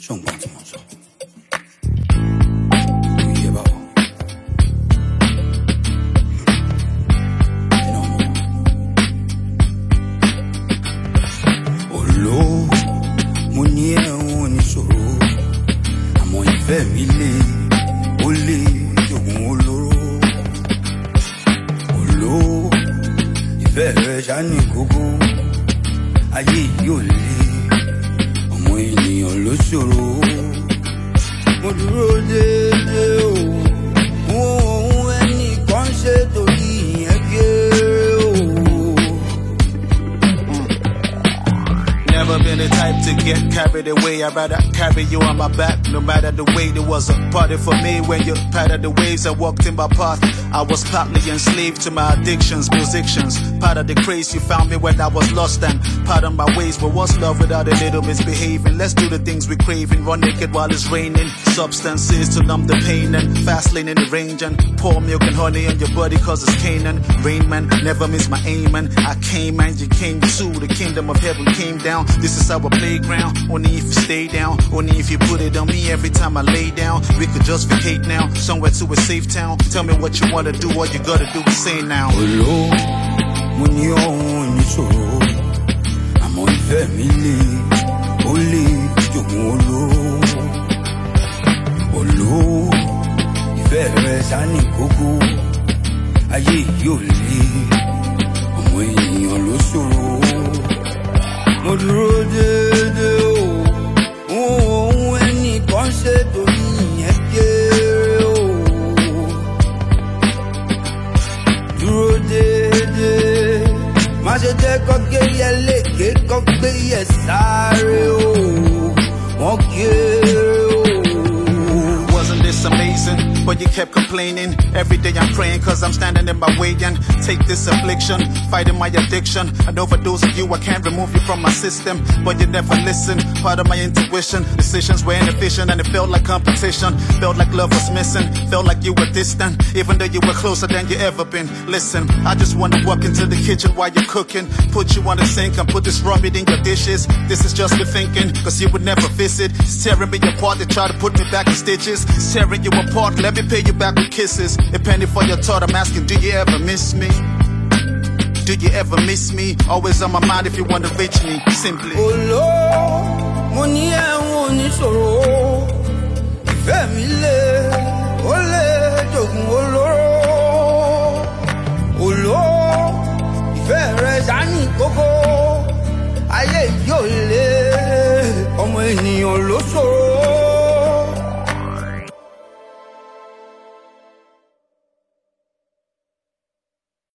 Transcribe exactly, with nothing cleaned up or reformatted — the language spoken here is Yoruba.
ṣùgbọ́n tí mo sọ. Oyè báwo. Iná mọ̀. Olówó mo ní ẹ̀hún oníṣòro àmọ́ ìfẹ́ mi lé ó lé jògùn olóró. Olówó ìfẹ́ rẹ̀ ṣáni kókó ayé yìí ò lé ọmọ ènìyàn ló ṣòro. Mo dúró déédéé o ohun ẹnìkan ṣe torí ìyẹn kéré o. Never been the type to get carried away. I'd rather carry you on my back, no matter the way. There was a party for me when you patted the waves. I walked in my path. I was partly enslaved to my addictions, musicians. Part of the craze you found me when I was lost, and part of my ways. But what's love without a little misbehaving? Let's do the things we craving. Run naked while it's raining. Substances to numb the pain, and fast lane in the range, and pour milk and honey on your body cause it's Canaan. Rain man, never miss my aim, and I came and you came too. The kingdom of heaven came down. This is our playground. Only if you stay down. Only if you put it on me every time I lay down. We could just vacate now, somewhere to a safe town. Tell me what you wanna do, all you gotta do is say now. Olówó mo ní ọ̀hún oníṣòro àmọ́ ìfẹ́ mi lé ó lé jògùn olóró. Olówó ìfẹ́ rẹ̀ ṣáni kókó ayé yìí ò lé ọmọ ènìyàn ló ṣòro. Mo dúró déédéé o ohun ẹnìkan ṣe torí ìyẹn kéré o. Dúró déédéé má ṣe jẹ́ kó gé yẹ lékè kó gbé yẹ sáré o wọ́n kéré o. Wasn't this amazing? But you kept complaining. Every day I'm praying cause I'm standing in my way and take this affliction, fighting my addiction. And overdose of you, I can't remove you from my system. But you never listen, part of my intuition. Decisions were inefficient and it felt like competition. Felt like love was missing, felt like you were distant. Even though you were closer than you ever been. Listen, I just wanna walk into the kitchen while you're cooking. Put you on the sink and put this raw meat in your dishes. This is just me thinking, cause you would never visit. It's tearing me apart, they try to put me back in stitches. It's tearing you apart, let me pay you back with kisses. A penny for your thought, I'm asking, do you ever miss me? Do you ever miss me? Always on my mind if you want to reach me, simply. Olówó mo ní ẹ̀hún oníṣòro ìfẹ́ mi lé ó lé jògùn olóró. Olówó ìfẹ́ rẹ̀ ṣáni kókó ayé yìí ò lé ọmọ ènìyàn ló ṣòro.